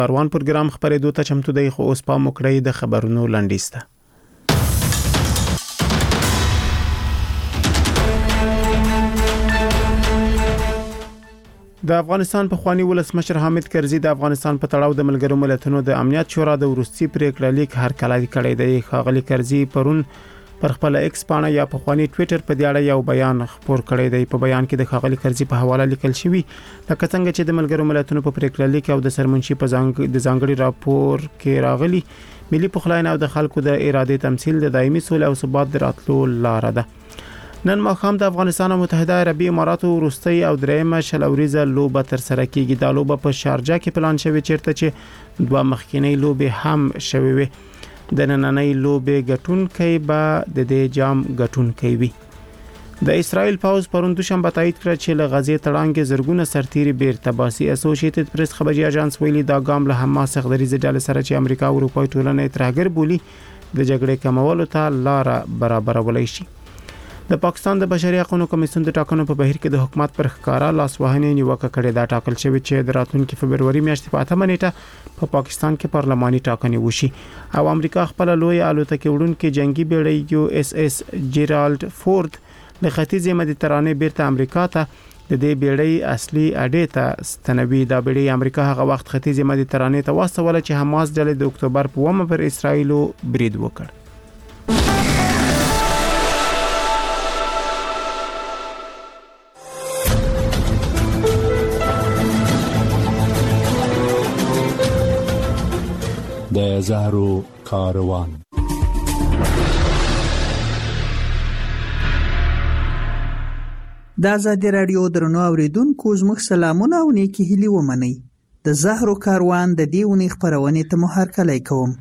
کاروان پروګرام خبرېدو ته چمتو دی، خو اوس پام وکړئ د خبرونو لنډیز ته. د افغانستان پخوانی ولسمشر حامد کرزي د افغانستان په تړاو د ملګرو ملتونو د امنیت شورا د وروستي پریکړه لیک هرکلی کړی دی. ښاغلي کرزي پرون پر خپل ایکس پاڼه یا پخوانی ټوئیټر په دیاړه یو بیان خپور کړی دی. په بیان کې د ښاغلي کرزي په حواله لیکل شوی لکه څنګه چې د ملګرو ملتونو په پریکړه لیک او د سرمنشي په ځانګړي راپور کې راغلي، ملي پخلاینه او د خلکو د اراده تمثيل د دایمي سولې او ثبات دراتلو لار ده. نن ماښام د افغانستان او متحده عربي اماراتو وروستي او دریمه شلوریزه لوبه تر سره کیږي. دا لوبه په شارجه کې پلان شوی چیرته چې دوه مخکینی لوبې هم شوی وي. د نننۍ لوبې ګټونکي به د دې جام ګټونکي وي. د اسرائیل پاوز پرون دوشنبه تایید کړ چې له غزې تړانګې زرګونه سرتیري بیرته باسي. اسوسییټډ پریس خبري اژانس ویلي دا ګام له حماس غدریزه ډلې سره چې امریکا او اروپا ټولنه ترهګر بولي د جګړې کمولو ته لار برابرولای شي. د پاکستان د بشري حقوقو کمیسیون د ټاکنو په بهیر کې د حکومت پر ښکارا لاسوهنې نیوکه کړې. دا ټاکل شوی چې د راتلونکي فبرवरी میاشتې په 8 نیټه په پاکستان کې پارلماني ټاکنې وشي او امریکا خپل لوی الوتکې وړونکي جنگي بیړۍ یو اس اس جیرالډ فورد د ختیځ مدیترانې بیرته امریکا ته د دې بیړۍ اصلي اډې ته ستنوي. دا بیړۍ امریکا هغه وخت ختیځ مدیترانې ته واستوله چې حماس ډلې د اکتوبر په 1 پر اسرائیل برید وکړ. د زهرو کاروان. د آزادي رادیو درنو اوریدونکو زموږ سلامونه او نیکی هیلې ومنئ. د زهرو کاروان د دې اونۍ خبرونې ته هرکلی کوم.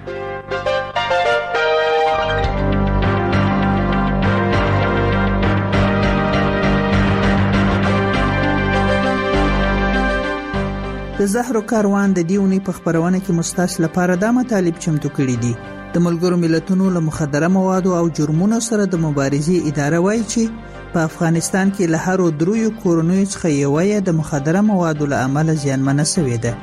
د زهرو کاروان د دې اونۍ په خبرونه کې مستاس لپاره د مطالب چمتو کړي دي. د ملګرو ملتونو له مخدره موادو او جرمونو سره د مبارزې اداره وایي چې په افغانستان کې له هر دریو کورونو څخه یو د مخدره موادو له امله زیانمنه شوې ده.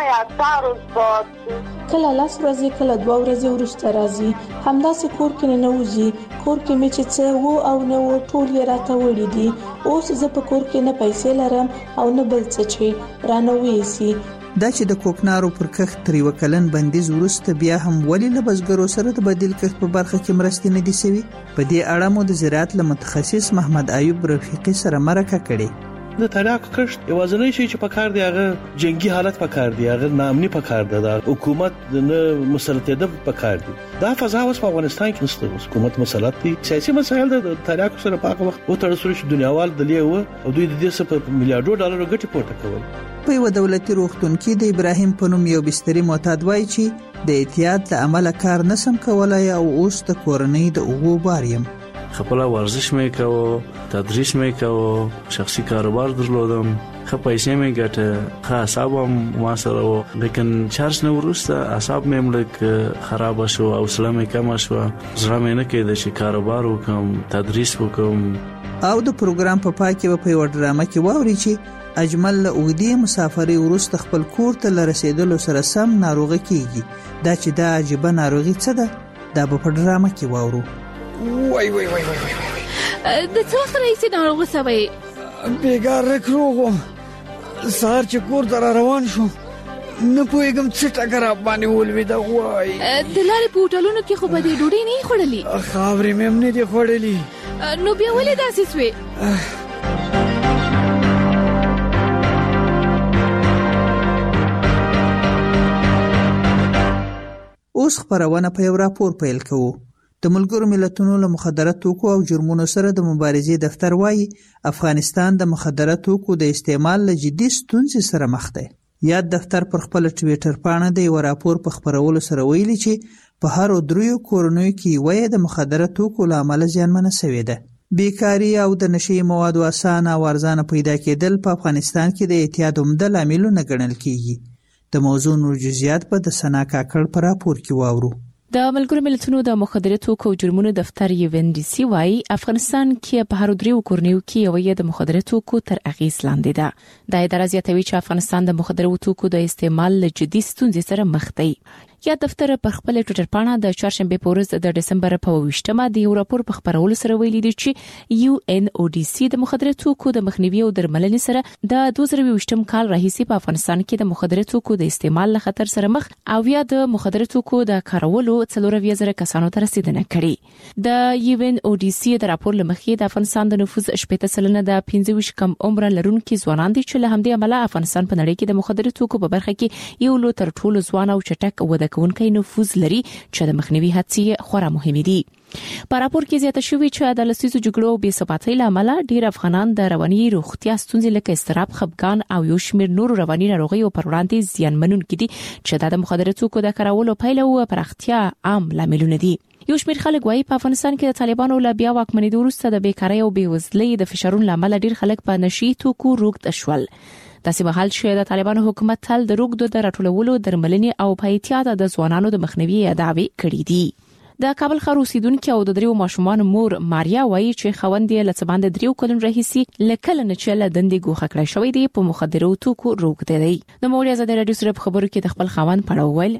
کله لاس ورځي کله 2 ورځې وروسته راځي، همداسې کور کې نه وځي. کور کې مې چې څه وو او نه وو ټول یې راته وړي دي. اوس زه په کور کې نه پیسې لرم او نه بل څه چې رانه وېسي. دا چې د کوکنارو پر کښت تر یو کلن بندیز وروسته بیا هم ولی له بزګرو سره د بدیل کښت په برخه کې مرستې نه دي شوي. په دې اړه مو د زراعت له متخصص محمد ایوب رفیقي سره مرکه کړې. د تریاکو کښت یوازینی شی چې پکار دی هغه جنگي حالت پکار دی، هغه ناامني پکار دی، د حکومت نه مسلطیت پکار دی. دا فضا اوس په افغانستان کې نشته. حکومت مسلط دي، سیاسي مسایل د تریاکو سره په هغه وخت او تر څو چې دنیاوال د لیو او دوی د دې څخه میلیارډو ډالرو ګټه پورته کول. په یو دولتي روغتون کې د ابراهیم په نوم یو بستري معتاد وایي چې د احتیاط له امله کار نسم کولای او اوس د کورنۍ د اوغو باریم. خپل ورزش مې کوو، تدریس مې کوو، شخصي کاروبار درلودم، خپل پیسې مې ګټه، خاص اعصاب ما سره وو، لیکن چارج نه ورسته اعصاب مې ملک خراب شو او سلام مې کم شو. زړه مې نه کېده چې کاروبار وکم، تدریس وکم. او د پروګرام په پای کې په یو ډرامه کې ووري چې اجمل له اوږدې مسافرۍ وروسته خپل کور ته لرسېدلو سره سم ناروغه کیږي. دا چې دا عجیبه ناروغي څه ده دا په ډرامه کې وورو. وای وای وای وای وای د څه وخت راځي ناروغه سوي؟ بیګار رکروغم سهار چې کور ته روان شو نه پوهېږم څه ټکر باندې ولوېده. وای د لارې په هوټلونو کې خو به دې ډوډۍ نه خوړلې؟ خاورې مې هم نه دي خوړلې. نو بیا ولې داسې سوې؟ اوس خبرونه په یو راپور پیل کوو. د ملګرو ملتونو له مخدره توکو او جرمونو سره د مبارزې دفتر وایي افغانستان د مخدره توکو د استعمال له جدي ستونزې سره مخ دی. یاد دفتر پر خپل ټویټر باندې د یو راپور په خبرولو سره ویلي چې په هر دریو کورونو کې وایي د مخدره توکو له امله زیانمنه شوې ده. بیکاری او د نشي موادو اسانه او ارزانه پیدا کېدل په افغانستان کې د اعتیاد عمده لاملونه ګڼل کېږي. د موضوع نور جزئیات په د سنا کاکړ په راپور کې واورو. د ملګرو ملتونو د مخدره توکو او جرمونو دفتر UNODC وايي افغانستان کې په هر دریو کورنیو کې یو د مخدره توکو تر اغیز لاندې ده. د اداره زیاتوي چې افغانستان د مخدره توکو د استعمال له جدي ستونزې سره مخ دی. یا دفتر پر خپل ټوئیټر پاڼه د چهارشنبه په ورځ د ډسمبر په 28مه د یو راپور په خبرولو سره ویلي دی چې UNODC د مخدره توکو د مخنیوي او درملنې سره د 2020م کال راهیسې په افغانستان کې د مخدره توکو د استعمال له خطر سره مخ او یا د مخدره توکو د کارولو 4,000 کسانو ته رسیدنه کړې. د UNODC د راپور لمخې د افغانستان د نفوس 80% د 25 کم عمر لرونکو ځوانان دي چې له همدې امله افغانستان په نړۍ کې د مخدره توکو په برخه کې یو لو تر ټولو ځوان او چټک وده کوونکی نفوذ لري چې د مخنیوي هڅې خورا مهمې دي. په راپور کې زیاته شوې چې د لسیزو جګړو او بې ثباتۍ له امله ډېر افغانان د رواني روغتیا ستونزې لکه اضطراب، خپګان او یو شمېر نور رواني ناروغیو پر وړاندې زیانمنونکي دي چې د مخدره توکو د کارولو پایله او پراختیا عام لاملونه دي. یو شمېر خلک وايي په افغانستان کې د طالبانو له بیا واکمنېدو وروسته د بیکارۍ او بېوزلۍ د فشارونو له امله ډېر خلک په نشي توکو روږد شول. داسې مهال چې د طالبانو حکومت تل د روږدو د راټولولو، درملنې او په احتیاط د ځوانانو د مخنیوي دعوې کړې دي. د کابل ښار اوسیدونکو او د دریو ماشومان مور ماریا وايي چې خوند یې له څه باندې 3 کلونو راهیسې لکه نه چې له دندې ګوښه کړی شوی دی په مخدره توکو روږدی دی. د موریا زده رادیو سره په خبرو کې د خپل خاوند پړاو ویل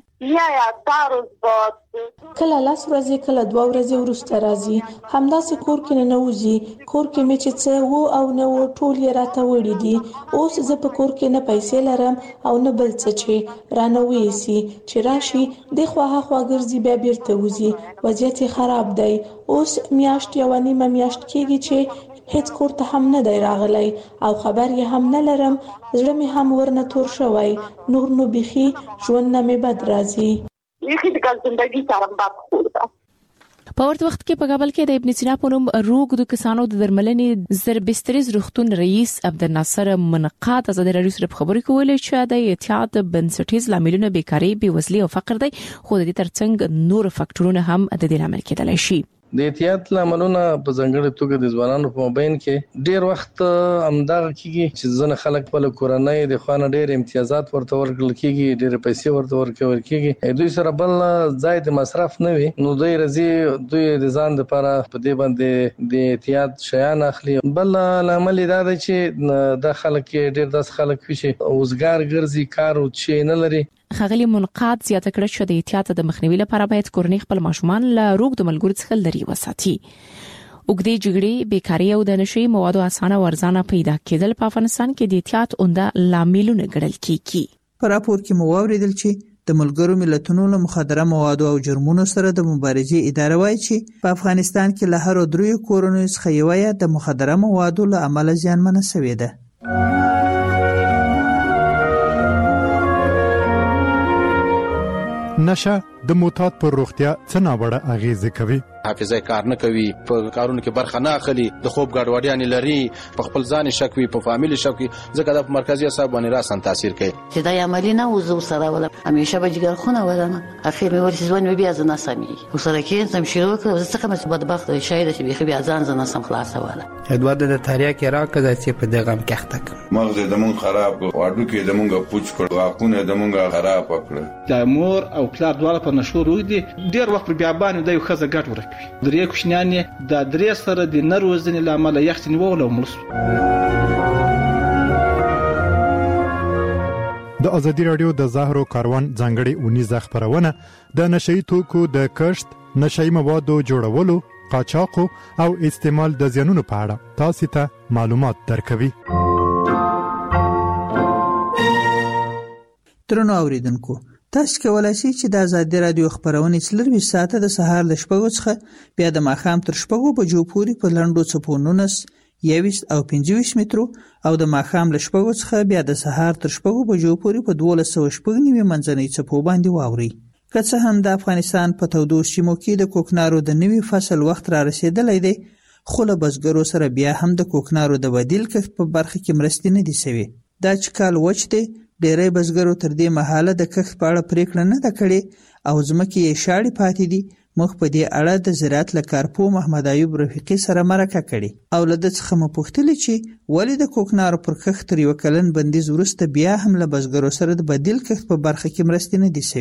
کله لاس ورځي کله 2 ورځې وروسته راځي، همداسې کور کې نه وځي، کور کې مې چې څه وو او نه وو ټول یې راته وړي دي. اوس زه په کور کې نه پیسې لرم او نه بل څه چې رانه وېسي چې راشي د خواها خوا ګرځي بیا بیرته وځي. وضعیت خراب دی. اوس میاشت یو نیمه میاشت کېږي چې هیڅ کور ته هم نه دی راغلی او خبر یې هم نه لرم. زړه مې هم ورنه تور شوی، نور نو بيخي ژوند نه مې بد راځي. په ورته وخت کې په کابل کې د ابن سینا په نوم روږدو کسانو د درملنې زربستریز روغتون رئیس عبدالناصر منقاد ازادي رادیو سره خبرې کولې چې د احتیاط بنسټیز لاملونه بیکاری، بېوزلي او فقر دی، خو د دې ترڅنګ نور فاکټورونه هم د دې لامل کېدلی شي. د احتیاط لاملونه په ځانګړي توګه د ځوانانو په مابین کې ډیر وخت امداغه کیږي چې ځنه خلک په کورنۍ د خوانه ډیر امتیازات ورته ورکړل کیږي، ډیر پیسې ورته ورکول کیږي، دوی سره بل ځای د مصرف نه وي، نو دوی رځي دوی د ځان لپاره په دې باندې د احتیاط شیان اخلي. بل لامل دا دی چې د خلک ډیر داس خلک چې اوسګار ګرځي، کار او چې نه لري. خغلی منقاد زیاته کړه چې د احتیاط د مخنیوي لپاره باید کورنۍ خپل ماشومان له روږدو ملګرو څخه لري وساتي. اوږدې جګړې، بیکاري او د نشي موادو اسانه ورزانه پیدا کېدل په افغانستان کې د احتیاط عمده لاملونه ګڼل کېږي. په راپور کې مو واوریدل چې د ملګرو ملتونو له مخدره موادو او جرمونو سره د مبارزې اداره وايي چې په افغانستان کې له هر دریو کورنیو څخه یو د مخدره موادو له امله زیانمنه شوې ده. نشه د معتاد پر روغتیا څه ناوړه اغیزه کوي. حافظه کار نه کوي، په کارونو کې برخه نه اخلي، د خوب ګډوډیاں لري، په خپل ځان شک وي، په فامیل شک وي، ځکه د مرکزی اعصاب باندې راسن تاثیر کوي. چې دا عملی نه وزو سره ولا همیشه به جګر خونه ولنه اخر مې ورسې ځوان بیا ځنه سمي وسره کې سم شروع کړ، څه کوم بدبخت شاید چې بيخي بیا ځان ځنه سم خلاصه ولا ادوار د تاریخ کې راکړه چې په دغه مخته ک مغز د مون خراب واډو کې د مونږه پوچ کړ، واقونه د مونږه خراب کړ. د مور او پلار دواړه په نشو روي دي، ډیر وخت بیا باندې د یو خزه ګټ ورکوي. درې کوشنیان د درې سره د نروزنې لامل یختنی وول او ملس. د ازادي رادیو د زهرو کاروان ځانګړي اونیزه خبرونه د نشئی توکو د کشت، نشئی موادو جوړولو، قاچاق او استعمال د زیانونو په اړه تاسو ته معلومات درکوي. ترنو اوریدونکو، تاسو کولای شئ چې د ازادي رادیو خبرونه 24 ساعته د سهار ل 6 څخه بیا د ماښام تر 6 بجو پورې په لنډو څپو 19 21 او 25 مترو او د ماښام ل 6 څخه بیا د سهار تر 6 بجو پورې په 1290 منځنۍ څپو باندې واوري. که څه هم د افغانستان په تودو سیمو کې د کوکنارو د نوي فصل وخت را رسیدلی دی، خو له بزګرو سره بیا هم د کوکنارو د بدیل کښت په برخه کې مرستې نه دي شوي. دا چې کال وچ دی، ډېری بزګرو تر دې مهاله د کښت په اړه پریکړه نه ده کړې او ځمکې یې شاړې پاتې دي. موږ په دې اړه د زراعت له کارپو محمد ایوب رفیقي سره مرکه کړې او له ده څخه مو پوښتلې چې ولې د کوکنارو پر کښت تر 1 کلن بندیز وروسته بیا هم له بزګرو سره د بدیل کښت په برخه کې مرستې نه دي شوي.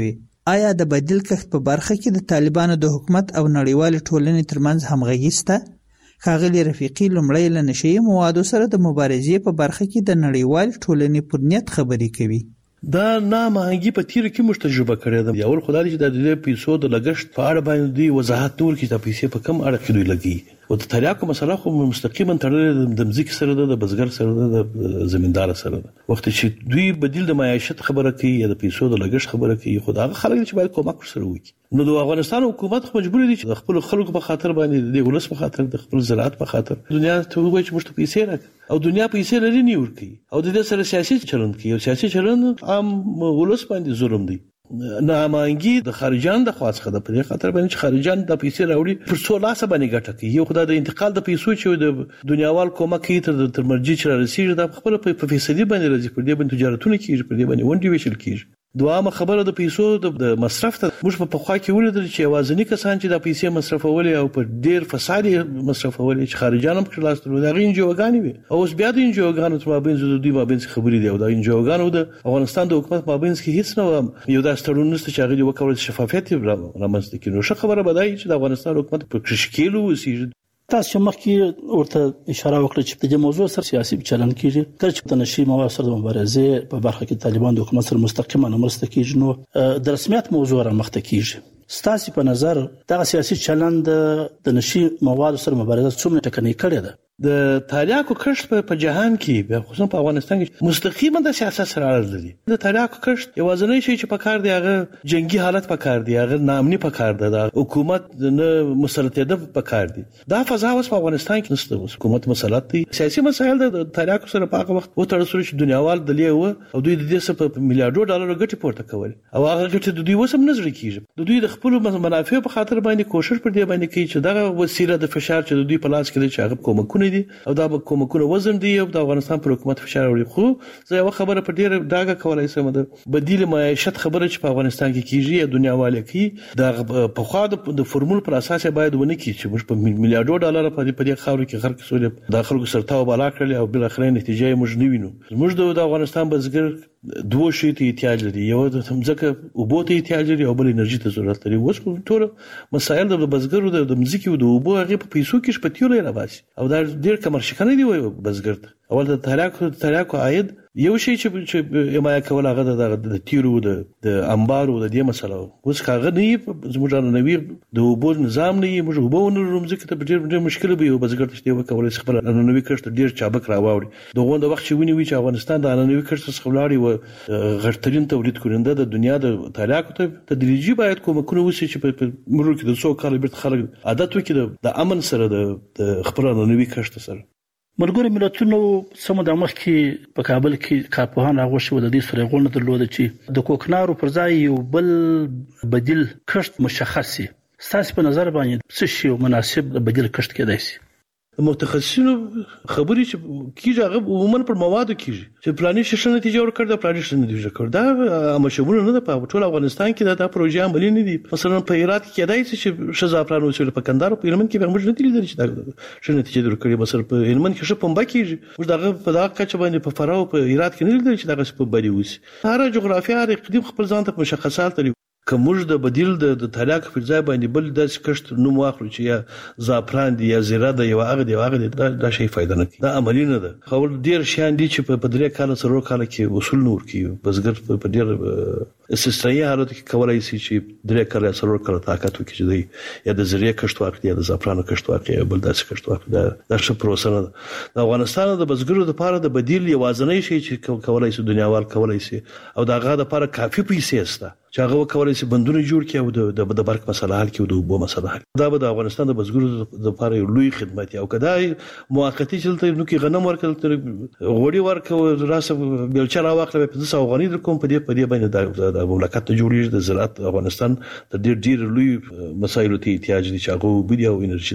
آیا د بدیل کښت په برخه کې د طالبانو د حکومت او نړیوال ټولنې ترمنځ همغږي شته؟ ښاغلي رفیقي لومړی له نشهیي موادو سره د مبارزې په برخه کې د نړیوال ټولنې پر نیت خبرې کوي. دا نامهنګي په تیر کې موږ تجربه کړې ده. یو خدای چې د پیسو د لګښت په اړه باندې وضاحت نور کې د پیسې په کم اړه کې دوی لګي او د تریاکو مسله خو مستقیما تړلې د مزیک سره ده، د بزګر سره ده، د زمیندار سره ده. وخت چې دوی بدیل د معیشت خبره کوي یا د پیسو د لګښت خبره کوي، خدای خلک چې باید کومک سره وکړي. نو د افغانستان حکومت خو مجبور دي چې خپل خلکو په خاطر باندې د ولس په خاطر د خپل زراعت په خاطر دنیا ته وایي چې موږ پیسې راکړو او دنیا پیسې لري نه ورکي او د دې سره سیاسي چلند کوي او سیاسي چلند عام ولس باندې ظلم دی. نامانګي د خارجان د خواص خده په دې خاطر باندې چې خارجان د پیسې راوړي پر څو لاسه باندې ګټه کوي. یو خدای د انتقال د پیسو چې د دنیاوال کومک کوي تر مرجع چې رسیږي د خپل په فیصدي باندې راځي، پر دې باندې تجارتونه کیږي، پر دې باندې ونډې ویشل کیږي. دوامه خبره د پیسو د مصرف ته موږ په خوا کې ولیدل چې اوازنی کسان چې د پیسې مصرفولې او په ډیر فساد مصرفولې چې خارجان هم خلاص تر دا غین جوګانی وي او اوس بیا د انجوګانو تر مابین د دوی مابین خبرې دی او د انجوګانو د افغانستان د حکومت مابین کې هیڅ نه یو د سترون نست چې هغه وکول شفافیت رامنځته کړي. نو ښه خبره بدای چې د افغانستان حکومت په کشکیلو وسیږي. تاسو مخکې ورته اشاره وکړه چې د موضوع سره سیاسي چلند کیږي، کله چې د نشي مواد سره د مبارزې په برخه کې طالبان د حکومت سره مستقیما مرسته کوي، نو د رسمیت موضوع را مخته کیږي. ستاسو په نظر دغه سیاسي چلند د نشي مواد سره مبارزه څومره ټکنۍ کړې ده؟ د تریاکو کښت په جهان کې خصوصا په افغانستان کې مستقیما د سیاست سره اړه لري. د تریاکو کښت یوازینی شی چې په کار دی هغه جنگي حالت په کار دی، هغه ناامني په کار ده، د حکومت نه مسلطیت په کار دی. دا فضا اوس په افغانستان کې نشته. حکومت مسلط دي، سیاسي مسایل د تریاکو سره په هغه وخت و تر څو چې دنیاوال د لیو او دوی د دې څخه په میلیارډو ډالر ګټه پورته کول او هغه ګټه د دوی وسم نظر کیږي. د دوی د خپل منافع په خاطر باندې کوشش پر دې باندې کوي چې دغه وسیله د فشار چې د دوی په لاس کې دي چې هغه کومکونه دي او دا کومکونه وزن دی او د افغانستان پر حکومت فشار وړي. خو زه یو خبره پر ډیره داګه کولای شم د بدیل معیشت خبره چې په افغانستان کې کیږي یا دنیا والي کې د په خوا د فرمول پر اساس باید ونه کی چې موږ په میلیارډو ډالر په دې خاور کې خرڅ کړو د خلکو سرتاو بالا کړل او بل اخرین نتیجه موږ نه وینو. موږ د افغانستان بزګر دوه شی ته احتیاج لري، یو د ځمکه او بوته احتیاج لري او بل انرژي ته ضرورت لري. اوس ټول مسایل د بزګرو د ځمکې او د اوبو هغه په پیسو کې شپتیول راوځي او دا ډیر کمرشي دی وای بزګر ته. اول د تریاکو عاید یو شی چې حمایه کول هغه د تیرو د انبارو د دې مسله اوس هغه نه زموږ نوی د اوبو نظام نه موږ اوبو نلرو ځکه ته ډیر مشکل به یو بزګر ته وکولای خپل نوی کښت ډیر چابک راوړي. دغه د وخت چې ونی وی چې افغانستان د نوی کښت څخه ولاړی و غړترین تولید کړنده د دنیا د تریاکو ته تدریجي باید کومکونه وسی چې په مرور کې د 100 کال بیرته خلک عادت وکړي د امن سره د خپل نوی کښت سره. ملګری ملتونو سمو د مخ کې په کابل کې کارپوهان راغوښه و د دې سره غونډه درلوده چې د کوکنارو پر ځای یو بل بدیل کښت مشخص شي. ستاسو په نظر باندې څه شی مناسب بدیل کښت کېدای شي؟ متخصصینو خبرې چې کیږي هغه عموما پر موادو کیږي چې پلاني شې نتیجه ورکړه د پلاني شې نتیجه ورکړه دا مشمول نه ده. په ټول افغانستان کې دا پروژه عملي نه دي. مثلا په هرات کې کېدای شي چې شزافران وسیله په کندهار په هلمند کې به موږ نه دي چې دا شې نتیجه ورکړي. مثلا په هلمند کې ش پمبا کیږي موږ دغه په دغه کچ باندې په فراو په هرات کې نه دي چې دغه په بری وسی. هر جغرافیه هر اقلیم خپل ځان ته مشخصات لري. کومج د بدیل د تریاک په ځای باندې بل د کښت نوم واخلو چې یا زعفران دی یا زیره دی یا هغه دی دا شی فائدہ نه کوي. دا عملی نه ده. خو ډیر شان دي چې په 3 کال سره کال کې وصول نور کوي. بزګر په ډیر استثنایی حالت کې کولای شي چې 3 کال سره کال طاقت وکړي چې دی یا د زیره کښت واخلي یا د زعفران کښت واخلي یا بل داسې کښت واخلي. دا څه پروسه نه ده. د افغانستان د بزګرو لپاره د بدیل یوازینی شی چې کولای شي دنیاوال کولای شي او داغه لپاره کافي پیسې سته چې هغه کولای شي بندونه جوړ کړي او د برق مسله حل کړي او د اوبو مسله حل. دا به د افغانستان د بزګرو لپاره یو لوی خدمت او کدای موقتی چلته نو کې غنم ورکړل غوړي ورکړو راسه بیلچه راوخله په 500 افغانۍ در کوم په دې باندې د مملکت جوړیږي. د زراعت افغانستان د ډیر لوی مسایلو ته احتیاج دي چې هغه بودی او انرژي.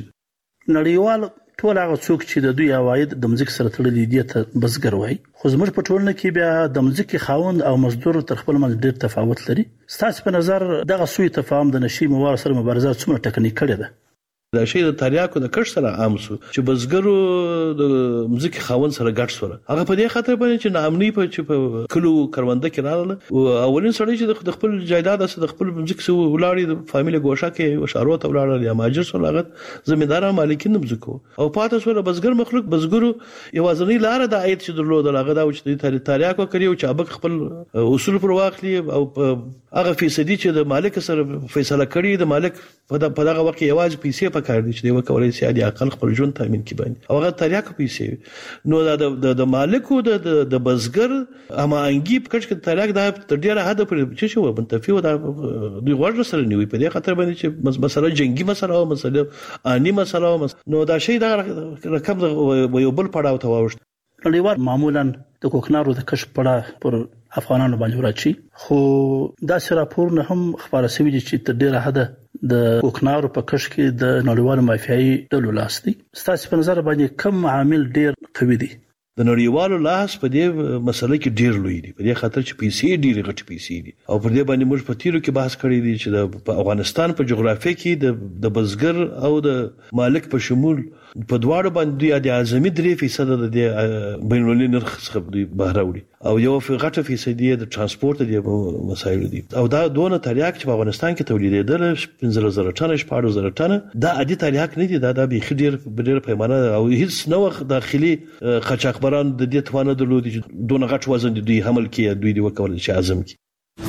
نړیوال ټول هغه څوک چې د دوی عواید د مزګ سره تړلي دي ته بزګر وایي. خو زموږ په ټولنه کې بیا د مزګ خاوند او مزدور تر خپل منځ ډیر تفاوت لري. ستاسو په نظر دغه سوی تفاهم د نشي مواد سره مبارزه څومره ټکنۍ کړې ده؟ دا شی د تریاکو د کښ سره عام سو چې بزګرو د مزکی خاون سره ګډ سره هغه په دې خاطر باندې چې نامني په کلو کرونده کې رااله او اولین سړی چې د خپل جایداد سره د خپل مزکی سو ولاړی د فامیل ګوښه کې شارو ته ولاړل یا ماجر سره لاغت زمیندار مالکین مزکو او پاتې سره بزګر مخلوق بزګرو یوازنی لار د عاید چې درلود لاغه دا چې تریاکو کړیو چې ابک خپل اصول پر واخلي او هغه فیصدي چې د مالک سره فیصله کړي د مالک په دغه وخت یوازې پیسې پکار دي چې دی وکولای شي د اقل خپل ژوند تامین کړي باندې او هغه تریاکو پیسې نو د مالکو د بزګر امانګي په کچ کې تریاک د ډیره حد پر چې شو منتفي و د غوړ سره نیوي په دې خاطر باندې چې مسله جنگي مسله او مسله اني مسله نو دا شی د رقم یو بل پړاو ته واوښت. نړیوال معمولا د کوکنارو د کشف پړه پر افغانانو باندې راچی خو دا راپور نه هم خبره شوی چې تر ډیره حد د کوکنارو په کشف کې د نړیوال مافیایي ډلو لاس دی. ستاسو په نظر باندې کوم عامل ډیر قوي دی؟ د نړیوالو لاس په دې مسله کې ډیر لوی دی په دې خاطر چې پیسې ډیر غټ پیسې دي او پر دې باندې موږ په تیرو کې بحث کړی دی چې د افغانستان په جغرافیه کې د بزګر او د مالک په شمول په دواړو باندې د اعظمي 3% د بین المللي نرخ څخه دی بهر وړي او یو غټه فیصدي د ترانسپورت دی مسایل دي او دا دونه تریاک چې په افغانستان کې تولیدېدل 15000 ټن 14000 ټن دا عادي تریاک نه دي دا به ډیر پیمانه او هیڅ نو داخلي قاچاقبران د دې توانه درلودي چې دونه غټ وزن دوی حمل کړي دوی دی وکول شي اعظم کی.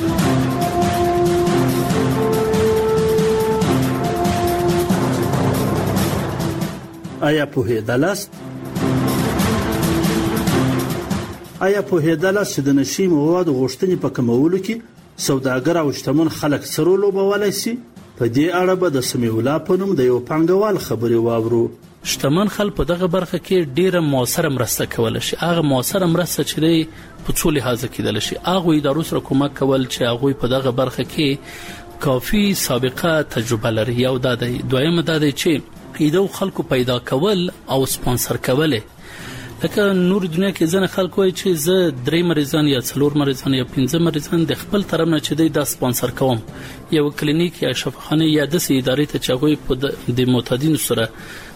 آیا په هدالاست چې د نشي موادو غوښتنې په کمولو کې سوداګر او شتمن خلک سره لوبولای شي؟ په دې اړه به د سمیولا په نوم د یو پانګوال خبرې واورو. شتمن خلک په دغه برخه کې ډیره موثره مرسته کول شي. هغه موثره مرسته چې دی په څو لحاظ کېدل شي. هغه ادارو سره کومک کول چې هغه په دغه برخه کې کافي سابقه تجربه لري. یو دا دی. دویم دا دی چې ایدو خلکو پیدا کول او سپانسر کول. لکه نور دنیا کې ځنه خلک وایي چې زه 3 مریضان یا 4 مریضان یا 5 مریضان د خپل طرف نه چې د سپانسر کوم یو کلینیک یا شفاخانه یا د ادارې ته چاغوي په د معتادین سره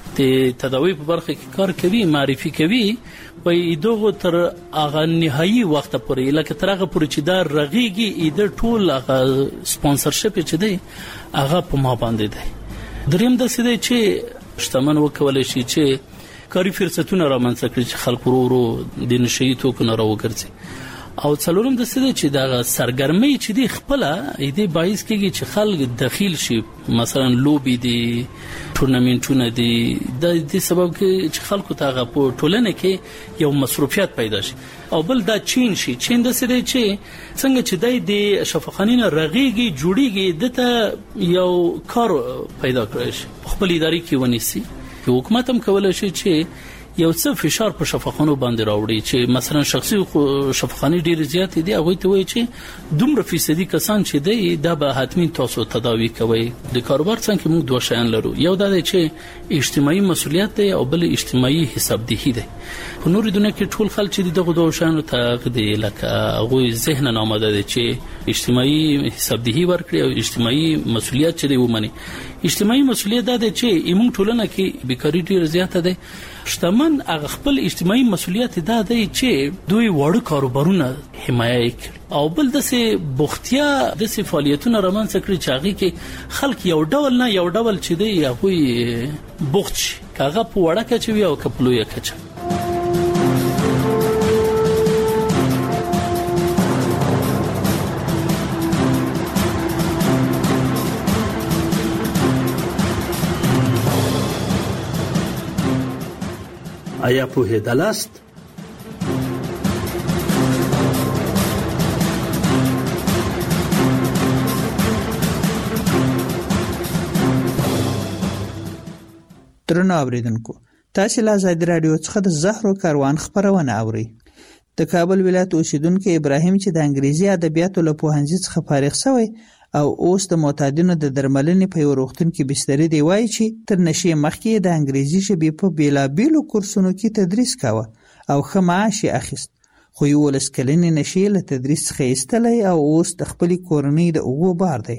د تداوی په برخه کې کار کوي معرفي کوي وایي دغه تر هغه نهایي وخت پورې لکه تر هغه پورې چې دا رغيږي د ټول هغه سپانسرشپ چې دی هغه په ما باندې دی. دریم د سده چې شتمن وکولای شي چې کاري فرصتونه رامنځته کړي چې خلک ورو د نشي توکو نه راوګرځي او څلورم د سده چې د سرګرمۍ چې دی خپل ایدي باعث کېږي چې خلک داخل شي مثلا لوبي دي ټورنمنټونه دي د دې سبب کې چې خلکو ته په ټولنه کې یو مصروفیت پیدا شي او بل دا چین د سده چې څنګه چې د شفاخانین رغيږي جوړيږي دته یو کار پیدا کړی شي خپل ادارې کې ونیسي. حکومت هم کولای شي چې یو څه فشار په شفاخانو باندې راوړي چې مثلا شخصي شفاخاني ډیر زیات دي هغه ته وایي چې دومره فیصدي کسان چې دی دا به حتمی تاسو تداوی کوي. د کاروبار څنګه موږ دوه شیان لرو. یو دا دی چې اجتماعي مسولیت دی او بل اجتماعي حسابدهي دی. په نور دنیا کې ټول خلک چې دغه دوه شیانو ته دی لکه هغه ذهن آماده دي چې اجتماعي حسابدهي ورکړي او اجتماعي مسولیت چې دی ومني. اجتماعي مسولیت دا دی چې ایمون ټولنه کې بیکاری ډیر زیاته ده. شتمن هغه خپل اجتماعي مسولیت دا دی چې دوی وړو کاروبارونه حمایت کوي او بل د سه بوختیا د سه فعالیتونو رامنځته کړي چې هغه کې خلک یو ډول چې دی هغه بوخت شي کاغه په وړه کې چې وي او کپلوې کې آیا په هدالاست؟ درنو اوریدونکو تاسو له آزاد رادیو څخه د زهرو کاروان خبرونه اورئ. د کابل ولایت اوسیدونکو ابراهیم چې د انګریزي ادبیاتو له پوهنځي څخه فارغ شوی او اوس د معتادینو د درملنې په یو روغتون کې بستر دی وایي چې تر نشي مخکې د انګریزي ژبې په بیلابیلو کورسونو کې تدریس کاوه او ښه معاش یې اخیست خو 11 کلنې نشي له تدریس څخه ایستلی او اوس د خپلې کورنۍ د اوږو بار دی.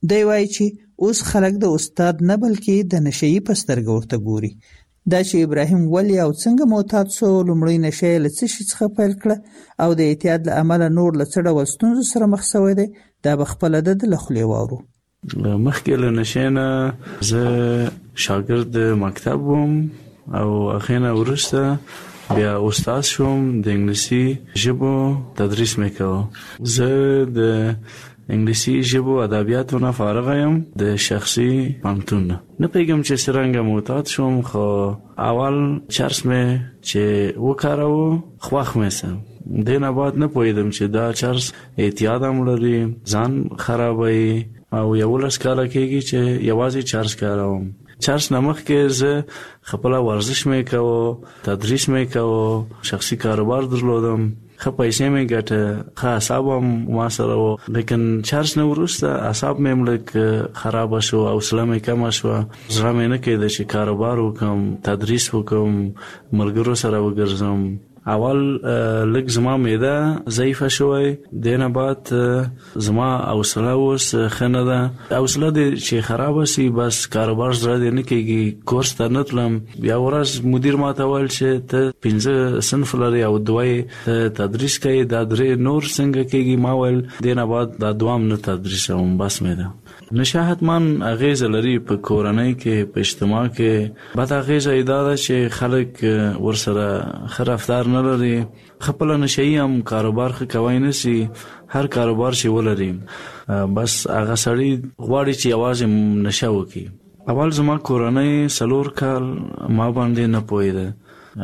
دی وایي چې اوس خلک د استاد نه بلکې د نشهیي په سترګه ورته ګوري. دا چې ابراهیم ولې او څنګه معتاد سو، لومړی نشه یې له څه شي څخه پیل کړه او د اعتیاد له امله نور له څه ډول ستونزو سره مخ شوی دی، دا به خپله د له خولې واورو. مخکې له نشې نه زه شاګرد مکتب وم او هغې نه وروسته بیا استاد شوم، د انګلیسي ژبو تدریس مې کوه. زه د انګلیسي ژبو ادبیاتو نه فارغ یم د شخصي پوهنتون نه. نه پوهېږم چې څرنګه معتاد شوم، خو اول چرس مې چې وکاروه خوښ مې سه. دې نه بعد نه پوهېدم چې دا چرس اعتیاد هم لري، ځان خرابوي او 11 کاله کېږي چې یوازې چرس کاروم. چرس نه مخکې زه خپله ورزش مې کوه، تدریس مې کوه، شخصي کاروبار درلودم، ښه پیسې مې ګټه، ښه اعصاب هم ما سره و. لیکن چرس نه وروسته اعصاب مې هم لږ خرابه شو، حوصله مې کمه شوه، زړه مې نه کېده چې کاروبار وکړم، تدریس وکړم، ملګرو سره وګرځم. اول لږ زما معده ضعیفه شوی، دې نه بعد زما حوصله اوس ښه نه ده. حوصله دې چې خرابه سي بس کاروبار زړه دې نه کېږي. کورس ته نه تلم. بیا ورځ مدیر ما ته ویل چې ته 5 صنف لرې او 2 ته تدریس کوي، دا 3 نور څنګه کېږي؟ ما ویل دې نه بعد دا 2 هم نه تدریسوم، بس مې ده. نشه حتما اغیزه لري په کورنۍ کې، په اجتماع کې. بد اغیزه یې دا ده چې خلک ورسره ښه رفتار نه لري. خپله نشهیي هم کاروبار ښه کوی نه سي. هر کاروبار چې ولري بس هغه سړی غواړي چې یوازې نشه وکړي. اول زما کورنۍ 4 کال ما باندې نه پوهېده.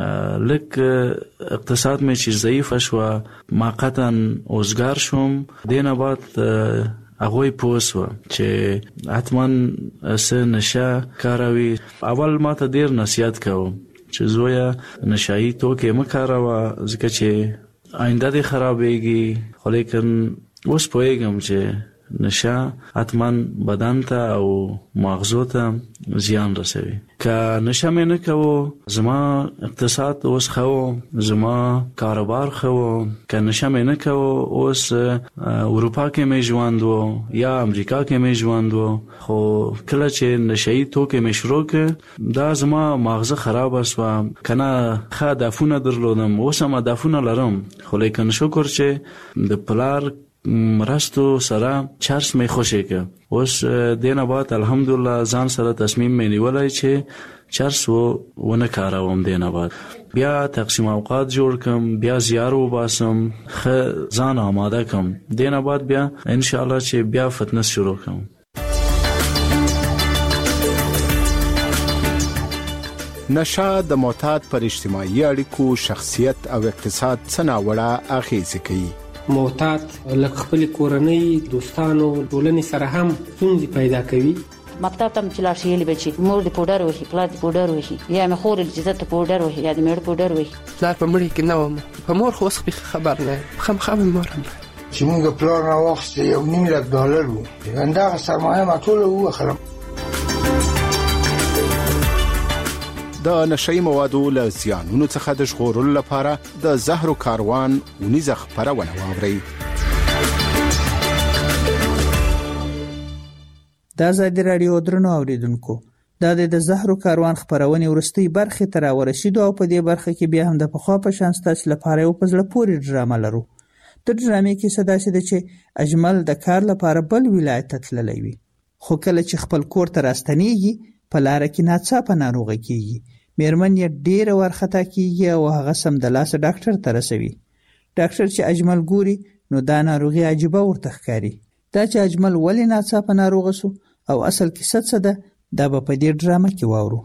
لږ اقتصاد مې چې ضعیفه شوه، ما قطعا اوزګار شوم. دې نه بعد هغوی پوه سوه چې حتما څه نشه کاروي. اول ما ته ډېر نصیحت کوه چې زویه نشهیي توکې مه کاروه ځکه چې آینده دې خرابېږي. خو لیکن اوس پوهېږم چې نشه حتما بدن ته او ماغزو ته زیان رسوي. که نشه مې نه کوو زما اقتصاد اوس ښه و، زما کاروبار ښه و. که نشه مې نه کوو اوس اروپا کې مې ژوند و یا امریکا کې مې ژوند و. خو کله چې نشهیي توکې مې شروع کړ دا زما ماغزه خرابه سوه. که نه ښه هدفونه درلودم، اوس هم هدفونه لرم، خو لیکن شکر چې د پلار مرستو سره چرس مې خوشی که. اوس دې نه بعد الحمدلله ځان سره تصمیم مې نیولی چې چرس ونه کاروم. دې نه بعد بیا تقسیم اوقات جوړ کم، بیا زیار وباسم، ښه ځان آماده کم. دې نه بعد بیا انشاءالله چې بیا فتنس شروع کم. نشه د معتاد پر اجتماعي اړیکو، شخصیت او اقتصاد څه ناوړه اغیزې کوي. معتاد لکه خپل کورنۍ، دوستانو، ټولنې سره هم ستونزې پیدا کوي. مکتب ته چې لاړ شي یې بچي مور دې پوډر وهي، پلار دې پوډر وهي، یا مې خور دې ته پوډر وهي، یا دې مېړه پوډر وهي. پلار په مړي کې نه وم، په مور خو اوس خبر نه یم، خامخا مې مور هم چې موږ پلار راواخیسته $1,000,000 و، همدغه سرمایه ما ټوله ووخلم. د نشهیي موادو له زیانونو څخه د ژغورلو لپاره د زهرو کاروان ونیزه خپرونه واورئ. د ازادي راډیو درنو اوریدونکو، دا د زهرو کاروان خپرونې وروستۍ برخې ته راورسېدو او په دې برخه کې بیا هم د پخوا په شان ستاسو لپاره یو په زړه پورې ډرامه لرو. د ډرامې کیسه داسې ده چې اجمل د کار لپاره بل ولایت ته تللی وي، خو کله چې خپل کور ته راستنېږي په لاره کې ناڅاپه ناروغه کېږي. میرمن یې ډېره وارخطا کېږي او هغه سمدلاسه ډاکټر ته رسوي. ډاکټر چې اجمل ګوري نو دا ناروغي عجیبه ورته ښکاري. دا چې اجمل ولې ناڅاپه ناروغه سو او اصل کیسه څه ده دا به په دې ډرامه کې واورو.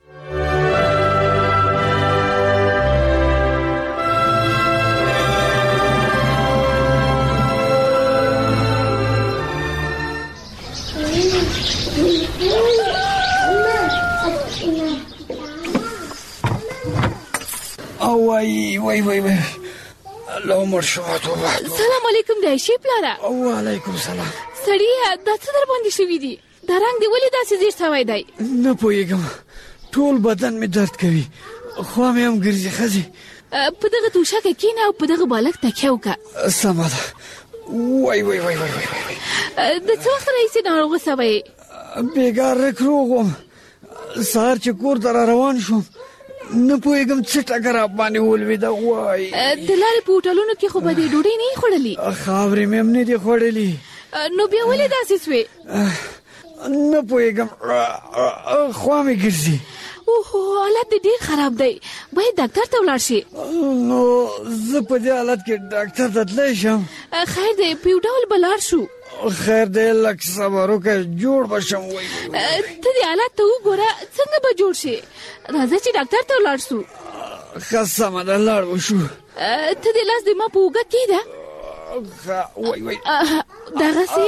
وای الله عمر شو توبه. سلام علیکم دایشي پلاره. وعلیکم سلام. سړی دا څه در باندې شوي دي؟ دا رنګ دی ولې داسې زیړ شوی دی؟ نه پوهېږم، ټول بدن مې درد کوي، خوا مې هم ګرځي. ښځې په دغه توشکه کښېنه او په دغه بالښت تکیه وکړه. سمه ده، وای وای وای وای د څه وخت راهیسې ناروغه سوی؟ بیګار رکروغم سهار چې کور ته را روان شوم نه پوهېږم څه ټکر باندې ولوېده. وای د لارې په هوټلونو کې خو به دې ډوډۍ نه یې خوړلې؟ خاورې مې هم نه دي خوړلې. نو بیا ولې داسې سوې؟ نه پوهېږم خوا مې ګرځي. اوهو حالت دې ډېر خراب دی، باید ډاکټر ته ولاړ شي. نو زه په دې حالت کې ډاکټر ته تللی شم؟ خیر دی په یو ډول به لاړ شو. خیر دی لږ صبر وکړه جوړ به شم. ته دې حالت ته وګوره څنګه به جوړ شي. راځه چې ډاکټر ته ولاړ شو. ښه سمه ده لاړ به شو. ته دې لاس دې ما په اوږه کېږده. وای وای دغسې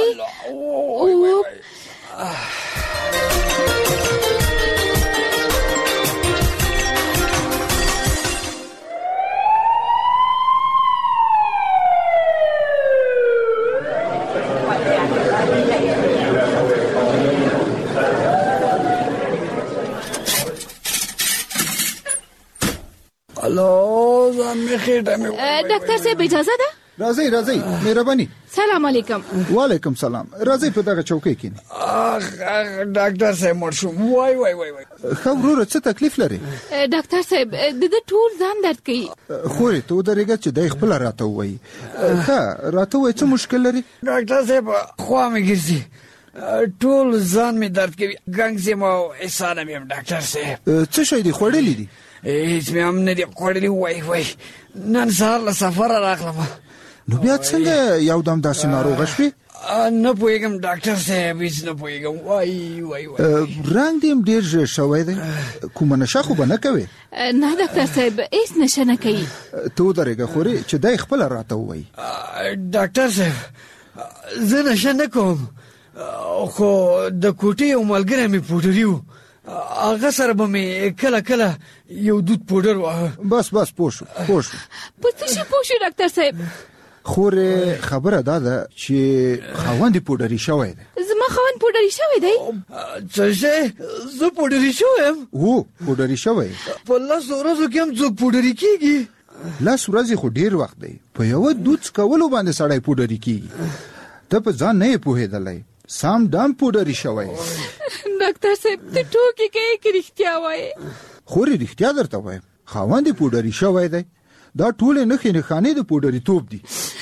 الو ځان مې خېټه مې. ډاکټر صاحب اجازه ده؟ راځئ مهرباني. سلام علیکم. وعلیکم سلام. راځئ په دغه چوکۍ کښینئ. ډاکټر صاحب مړ شوم. وای وای وای وای. ښه وروره څه تکلیف لري؟ ډاکټر صاحب د ټول ځان درد کوي. خورې ته ودرېږه چې دی خپله راته ووایي. ښه راته ووایي څه مشکل لري؟ ډاکټر صاحب خوا مې ګرځي، ټول ځان مې درد کوي، ګنګس یم او احسانه مې یم. ډاکټر صاحب څه شی دي خوړلی دي؟ هېڅ مې هم نه دي خوړلي. وای وای نن سهار له سفره راغلم. نو بیا څنګه یو دم داسې ناروغه شوې؟ نه پوهېږم ډاکټر صاحب هېڅ نه پوهېږم. وای وای وای رنګ دې هم ډېر ژر شوی دی، کومه نشه خو به نه کوې؟ نه ډاکټر صاحب هېڅ نشه نه کوي. ته ودرېږه خورې چې دی خپله راته ووایي. ډاکټر صاحب زه نشه نه کوم، خو د کوټې یو ملګری مې پوډري و، هغه سره به مې کله کله یو دود پوډر واهه. بس پوه شو. په څه شي پوه شو ډاکټر صاحب؟ خورې خبره دا ده چې خاوند یې پوډري شوی دی. زما خاوند پوډري شوی دی؟ څه شی؟ زه پوډري شوی یم؟ هو پوډري شوی. په 10 ورځو کې هم څوک پوډري کېږي؟ 10 ورځې خو ډېر وخت دی، په یوه دود څکولو باندې سړی پوډري کېږي. ته په ځان نه یې پوهېدلی، سام دام پوډري شوی. ډاکټر صاحب ته ټوکې کوي که رښتیا وایې؟ خورې رښتیا درته وایم، خاوند یې پوډري شوی دی. دا ټولې نښې نښانې د پوډري توب دي.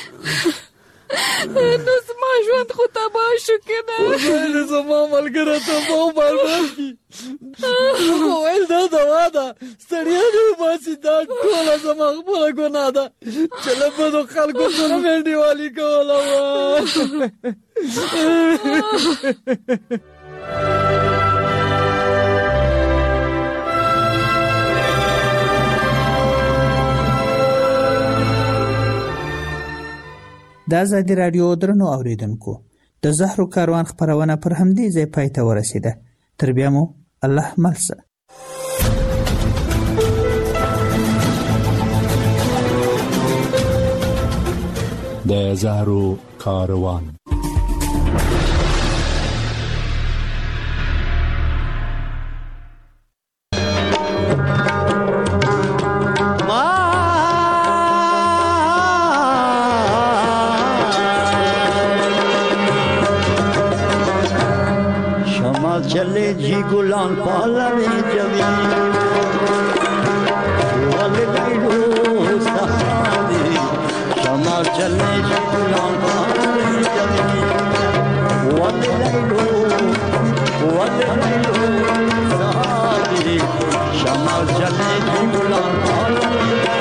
نو زما ژوند خو تباه شو که نه؟ خدای زما ملګری تباه و برباد کړي. خو ویل دا دوا ده، ستړیا دې وباسي، دا ټوله زما خپله ګناه ده چې له بدو خلکو سره مې انډیوالي کوله وه. د ازادي راډیو درنو اوریدونکو، د زهرو کاروان خپرونه پر همدې ځای پای ته ورسېده. تر بیا مو الله ملسه. د زهرو کاروان. चले जी गुलाम पालवे जवी वाले लाइडो सहारे शमा चले जी गुलाम पालवे जवी वाले लाइडो सहारे शमा चले जी गुलाम पालवे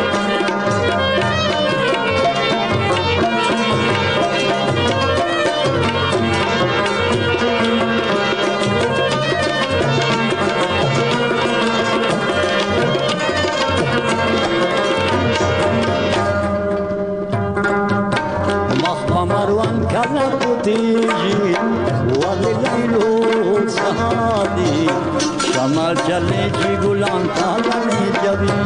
शमल चले जी गुलाम तालने जबी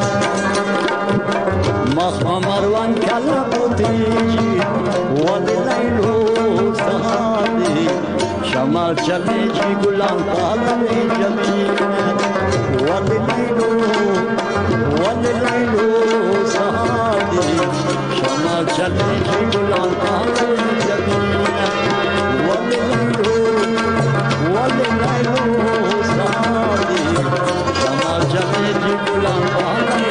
मखमा मरवन कला पोती जी वाले लाइलो सहारे शमल चले जी गुलाम तालने जबी वाले लाइलो सहारे शमल شما چله گلان آنگل جبینه ولی لیلو سادی شما چله گلان آنگل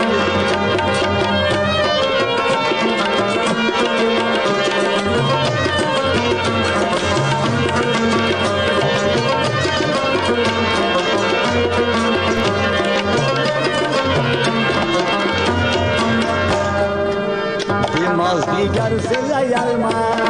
دیگر زلیل ما